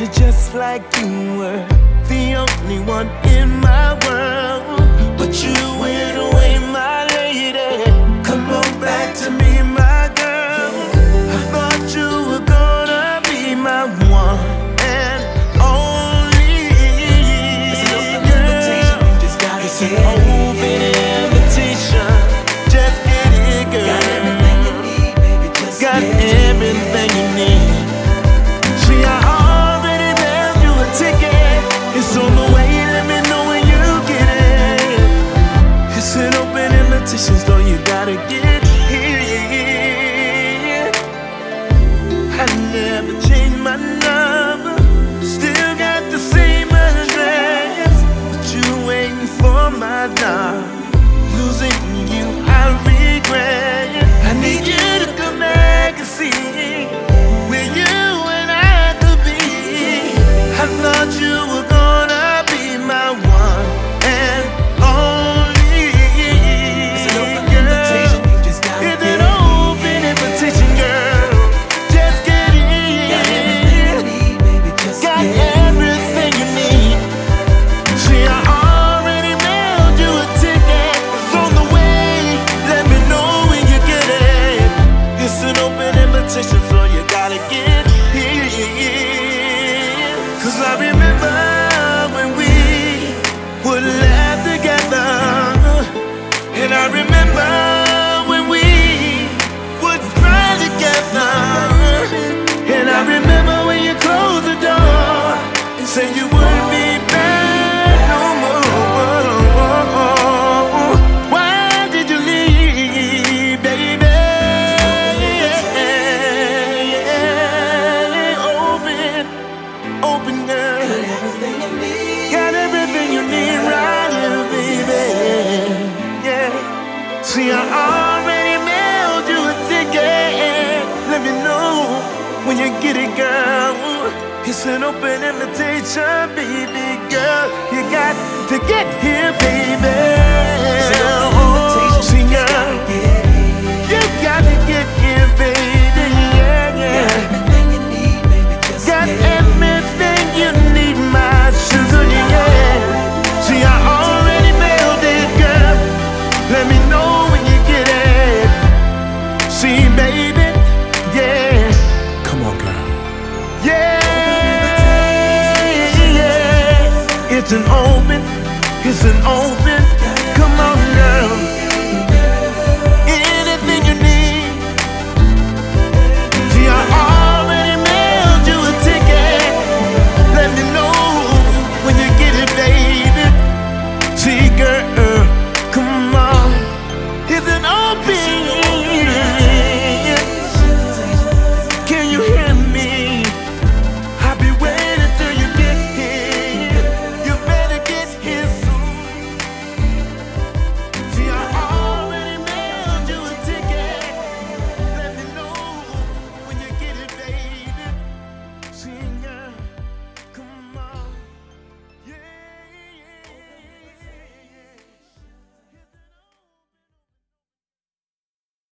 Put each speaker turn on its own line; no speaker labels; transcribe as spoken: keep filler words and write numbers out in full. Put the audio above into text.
you just like you were, the only one in my world. But you went away, my lady. Come on back to me, my girl. I thought you were gonna be my one and only. It's an open invitation, you just gotta it's get an open invitation. Just get it, girl. Got everything you need, baby. Just got get everything you need. See, I already mailed you a ticket. It's on the way, let me know when you get it. It's an open invitation, so you gotta get here. I never changed my number, still got the same address. But you waiting for my love, losing you I regret. I need you to come back and see where you and I could be. I thought you were gonna be my one and only. It's an open invitation, you just gotta get in. It's an open invitation, girl. Just get in. Got everything you need, baby. Just got everything you need. See, I already mailed you a ticket. It's on the way. Let me know when you get it. It's an open invitation, so you gotta get here. Cause I remember when we would laugh together, and I remember when we would cry together, and I remember when you closed the door and said you wouldn't be back no more. Why did you leave, baby? Open, open, girl. Got everything you need. Got everything you need right here, baby. Yeah. See, I already mailed you a ticket. Let me know when you get it, girl. It's an open invitation, baby girl. You got to get here, baby.
It's an open invitation,
See,
you just
girl,
gotta get in.
you got to get here, baby. Yeah, yeah.
Got everything you need, baby. Just
Got
get in.
everything you need, my sugar, yeah. See, I already mailed it, girl. Let me know when you get it. See, baby, yeah. Come on, girl. Yeah, yeah. It's an open, it's an open